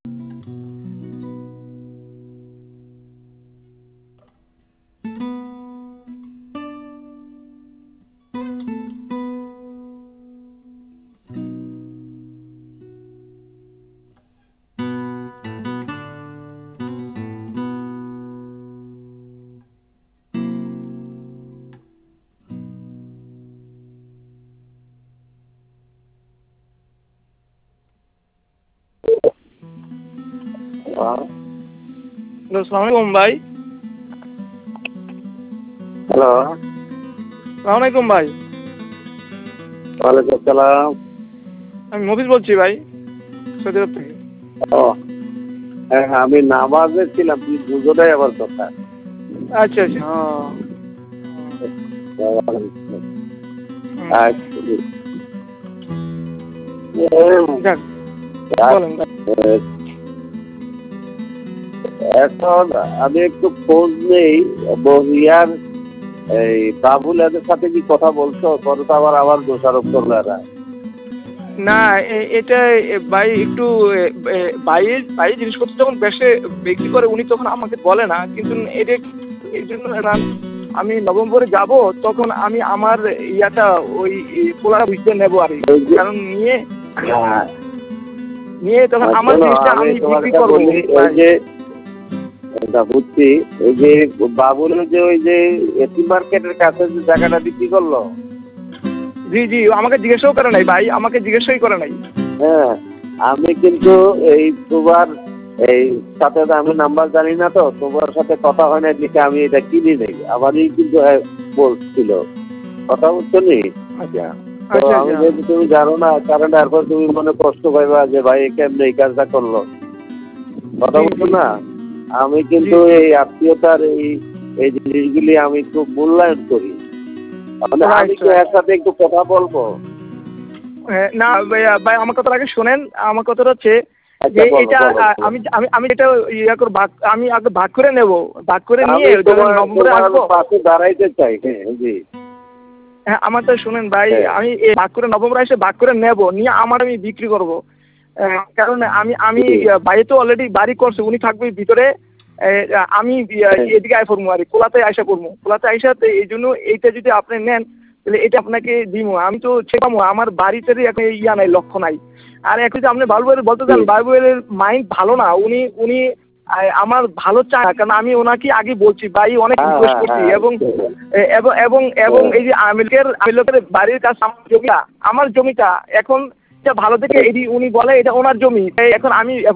আসসালামাইকুম ভাই। হ্যালো, আসসালামাইকুম ভাই। ওয়ালাইকুম আসসালাম। আমি মফিজ বলছি ভাই, সৌদি আরব থেকে। ও হ্যাঁ, আমি নামাজে ছিলাম, তুই বুঝো নাই আমার কথা। আচ্ছা আচ্ছা। যাক, বলেন ভাই। এখন আমি একটু খোঁজ নেই বহিয়ার এই বাবুল এদের সাথে কি কথা বলছো? পরে তো আবার দোষারোপ করলো এরা। না, এটা ভাই একটু ভাই জিনিসপত্র যখন বেশি বিক্রি করে উনি তখন আমাকে বলে না, কিন্তু এটা এই জন্য আমি নভেম্বরে যাব, তখন আমি আমার ওই পোলাটা বুঝতে নেবো আর কি। কারণ নিয়ে তখন আমার জিনিসটা আমি বিক্রি করবো। বুঝছি, ওই যে বাবুলের যে ওই যে এসি মার্কেটের কাছে যে জায়গাটা বিক্রি করলো। জি জি, আমাকে জিজ্ঞাসাও করে নাই ভাই, আমাকে জিজ্ঞাসাই করে নাই। হ্যাঁ, আমি কিন্তু এই তোমার এই সাথে আমি নাম্বার জানি না, তো তোমার সাথে কথা হয় না দিকে আমি এটা কিনি নেই। আমারই কিন্তু বলছিল কথা বলছো নি। আচ্ছা তো আমি যেহেতু তুমি জানো না, কারণ এরপর তুমি মনে কষ্ট পাইবা যে ভাই কেমনে এই কাজটা করলো। কথা বলছো না, আমি কিন্তু এই আত্মীয়তার এই জিনিসগুলি আমি খুব মূল্যায়ন করি। মানে আমি কি এর সাথে একটু কথা বলবো? না ভাই, আমার কথাটা আগে শোনেন। আমার কথাটা হচ্ছে যে এটা আমি এটা আমি আগে ভাগ করে নেব, ভাগ করে নিয়ে নভেম্বরে আসবো। পাশে দাঁড়াইতে চাই। হ্যাঁ জি, হ্যাঁ, আমারটা শুনেন ভাই। আমি ভাগ করে নভেম্বরে এসে ভাগ করে নেব, নিয়ে আমার আমি বিক্রি করব। কারণ আমি ভাই তো অলরেডি বাড়ি করছে, উনি থাকবে ভিতরে। আমি এদিকে আয় পড়বো আর কোলাতে আইসা পড়বো, কোলাতে আইসা। এই জন্য এইটা যদি আপনি নেন তাহলে এটা আপনাকে দিব। আমি তো ছেপামো, আমার বাড়িতে এখন নাই, লক্ষ্য নাই। আর এখন যে আপনি বাবুয়ের বলতে চান, বাবুয়ের মাইন্ড ভালো না। উনি আমার ভালো চায় না, কারণ আমি ওনাকে আগে বলছি ভাই, অনেক রিকোয়েস্ট করছি। এবং এবং এবং এই যে আমিলের বাড়ির কাছে আমার জমিটা এখন ভালো থেকে এটি উনি বলে এটা ওনার জমি। এখন আমি